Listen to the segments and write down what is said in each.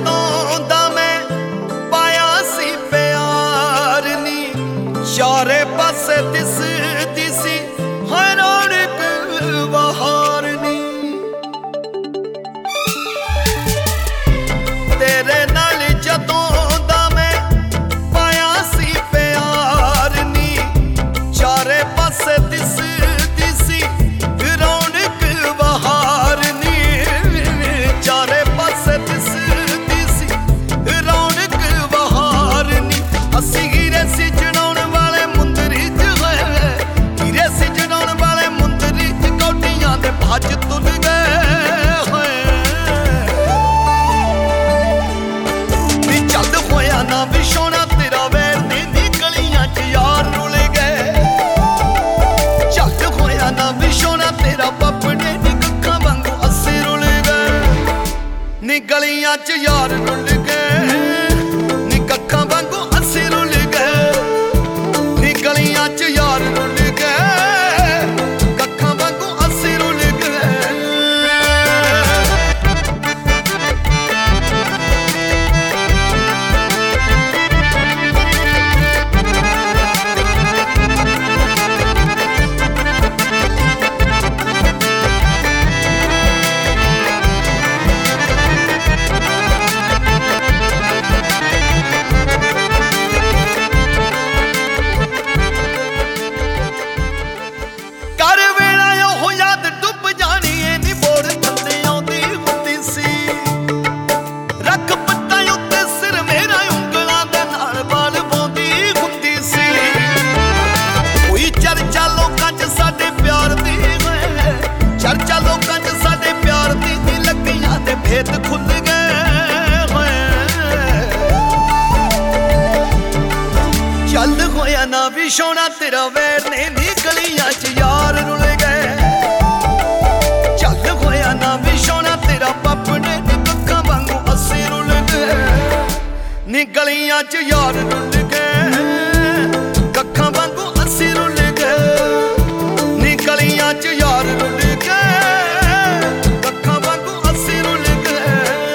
जदों दा मैं पाया सी प्यार नी, चारे पासे दिसदी सी हर रौनक बहार नी। तेरे नाल जदों दा मैं पाया सी प्यार नी, चारे पासे दिसदी सी रौनक बहार नी। चारे पासे दिसदी सी रौनक बहार नी। असी हीरे सी जड़ाउण वाले मुंदरी च गए, हीरे सी जड़ाउण वाले मुंदरी च कौडियां दे भज तुल गए। नी चल होया ना विछोना तेरा वैर नी, नी गलियां च यार रुल गए। चल होया ना विछोना तेरा पपड़े, नी कक्खां वांगू अस्सी रुल गए। नी गलियां च यार रुल गए, नी कक्खां वांगू अस्सी रुल गए। नी गलियां च यार रुल गए, कक्खां वांगू अस्सी रुल गए। कर वेला ओह याद डुब जानी ए, नी मोड़ थल्ले आउंदी हुंदी सी। रख पट्टां उत्ते सिर मेरा ਉਂਗਲਾਂ दे नाल बाल पाउंदी हुंदी सी। कोई चर्चा लोकां च साडे प्यार दी होए, चर्चा लोकां च साडे प्यार दी नी लगियां ते भेद खुल गए होए। चल होया ना विछोना तेरा वैर ने, नी गलियां च यार रुल गए। चल होया ना विछोना तेरा पपड़े, नी कक्खां वांगू अस्सी रुल गए। नी गलियां च यार रुल गए, कक्खां वांगू अस्सी रुल गए। नी गलियां च यार रुल गए, कक्खां वांगू अस्सी रुल गए।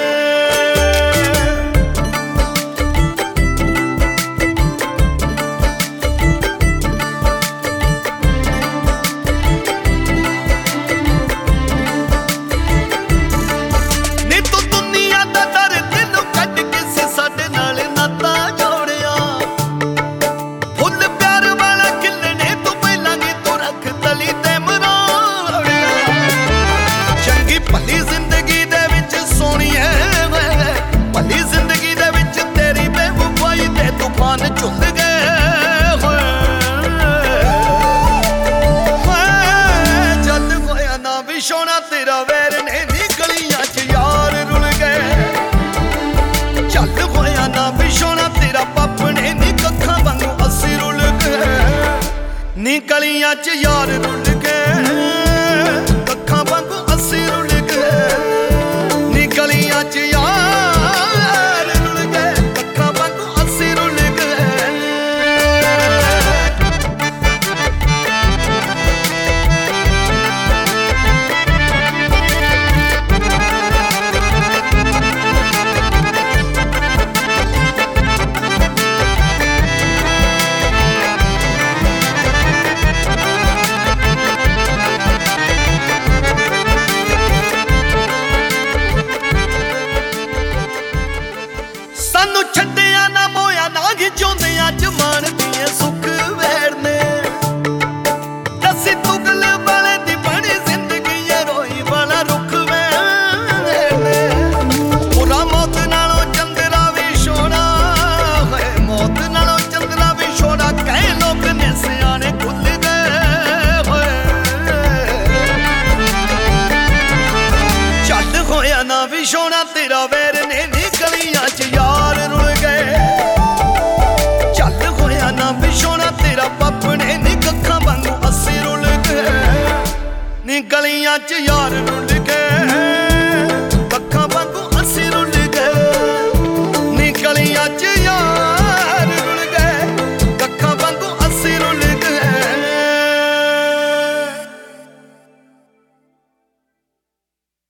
नी तू दुनिया दा डर दिलों कढ के सी साडे नाल नाता जोड़िया। फुल प्यार वाला खिलने तू पहलां नी तू रख तली ते मरोड़िया। चंगी भली जिंदगी दे विच सोहणीए, भली जिंदगी दे विच तेरी बेवफाई दे तूफान झुल गए होए। जद होया ना विछोना तेरा वैर ने, नी गलियां च यार रुल गए। चल होया ना विछोना तेरा पपड़े, नी कक्खां वांगू अस्सी रुल गए। नी गलियां च यार रुल गए, कक्खां वांगू अस्सी रुल गए। नी गलियां च यार रुल गए, कक्खां वांगू अस्सी रुल गए। सानू छड्डिया ना मोया ना खिचौंदियां जमान दिए सुख वैर ने। दसी तुगल वाले दी बनी जिंदगी ये रोई वाला रुख वैर ने। बुरा मौत नालों चंद्रा भी छोड़ा है, मौत नालों चंद्रा भी छोड़ा कई लोग ने सियाने खुल गए होए। चल होया ना विछोना तेरा वैर ने, नी गलियां च यार रुल गए। चल होया ना विछोना तेरा पपड़े, नी कक्खां वांगू अस्सी रुल गए। नी गलियां च यार रुल